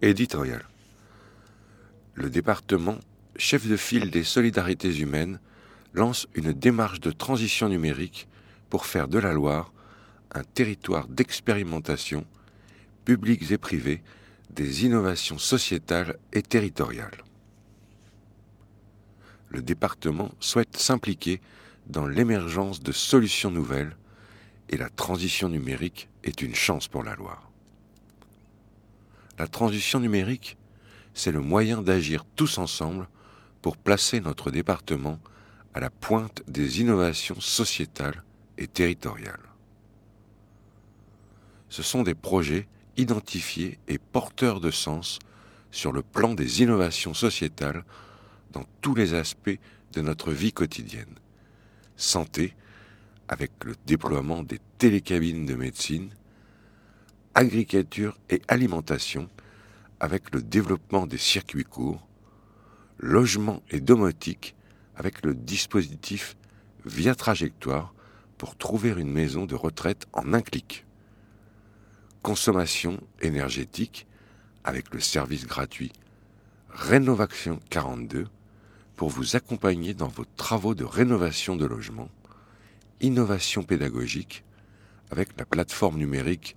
Éditorial. Le département, chef de file des solidarités humaines, lance une démarche de transition numérique pour faire de la Loire un territoire d'expérimentation, publics et privés, des innovations sociétales et territoriales. Le département souhaite s'impliquer dans l'émergence de solutions nouvelles et la transition numérique est une chance pour la Loire. La transition numérique, c'est le moyen d'agir tous ensemble pour placer notre département à la pointe des innovations sociétales et territoriales. Ce sont des projets identifiés et porteurs de sens sur le plan des innovations sociétales dans tous les aspects de notre vie quotidienne. Santé, avec le déploiement des télécabines de médecine, agriculture et alimentation, avec le développement des circuits courts, logement et domotique, avec le dispositif Via Trajectoire pour trouver une maison de retraite en un clic. Consommation énergétique, avec le service gratuit Rénovation 42 pour vous accompagner dans vos travaux de rénovation de logement. Innovation pédagogique, avec la plateforme numérique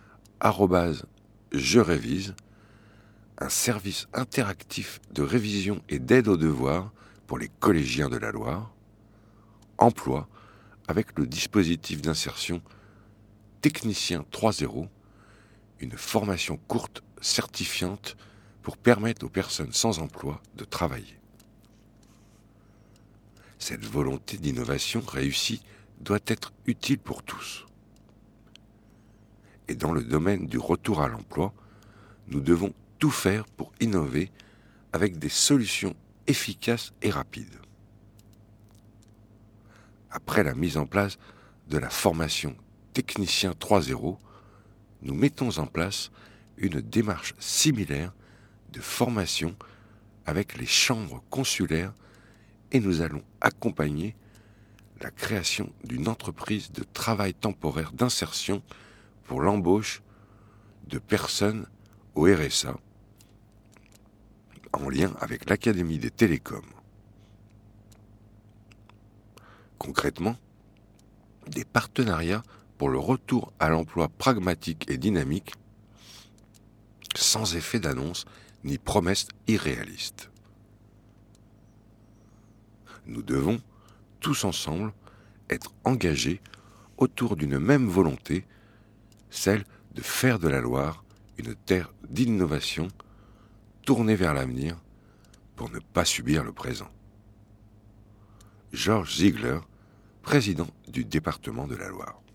@je révise, un service interactif de révision et d'aide aux devoirs pour les collégiens de la Loire. Emploi, avec le dispositif d'insertion Technicien 3.0, une formation courte certifiante pour permettre aux personnes sans emploi de travailler. Cette volonté d'innovation réussie doit être utile pour tous. Et dans le domaine du retour à l'emploi, nous devons tout faire pour innover avec des solutions efficaces et rapides. Après la mise en place de la formation Technicien 3.0, nous mettons en place une démarche similaire de formation avec les chambres consulaires et nous allons accompagner la création d'une entreprise de travail temporaire d'insertion pour l'embauche de personnes au RSA en lien avec l'Académie des télécoms. Concrètement, des partenariats pour le retour à l'emploi pragmatique et dynamique, sans effet d'annonce ni promesses irréalistes. Nous devons, tous ensemble, être engagés autour d'une même volonté, celle de faire de la Loire une terre d'innovation tournée vers l'avenir pour ne pas subir le présent. Georges Ziegler, président du département de la Loire.